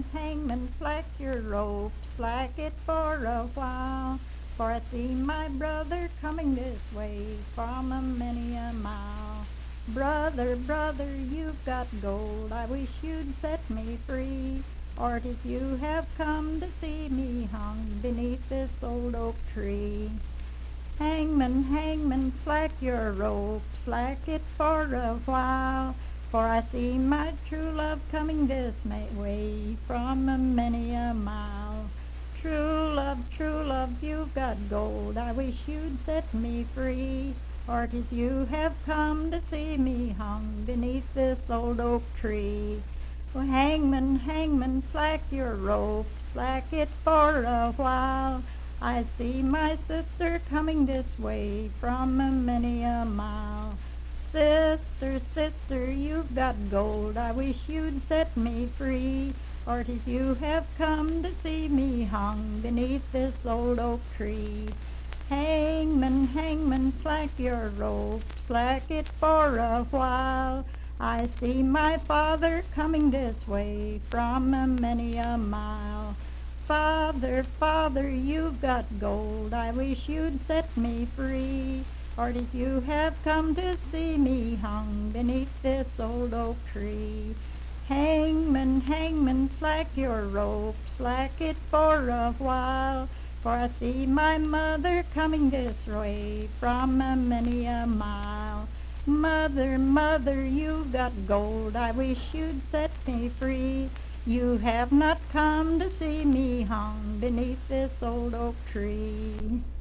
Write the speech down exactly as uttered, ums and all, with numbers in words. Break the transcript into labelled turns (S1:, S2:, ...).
S1: Hangman, hangman, slack your rope, slack it for a while, for I see my brother coming this way from a many a mile. Brother, brother, you've got gold, I wish you'd set me free, or 'tis you have come to see me hung beneath this old oak tree. Hangman, hangman, slack your rope, slack it for a while, for I see my true love coming this way from a many a mile. True love, true love, you've got gold, I wish you'd set me free, or 'tis you have come to see me hung beneath this old oak tree. Well, hangman, hangman, slack your rope, slack it for a while, I see my sister coming this way from a many a mile. Sister, sister, you've got gold, I wish you'd set me free, or 'tis you have come to see me hung beneath this old oak tree. Hangman, hangman, slack your rope, slack it for a while, I see my father coming this way from a many a mile. Father, father, you've got gold, I wish you'd set me free, or 'tis you have come to see me hung beneath this old oak tree. Hangman, hangman, slack your rope, slack it for a while, for I see my mother coming this way from a many a mile. Mother, mother, you've got gold, I wish you'd set me free, you have not come to see me hung beneath this old oak tree.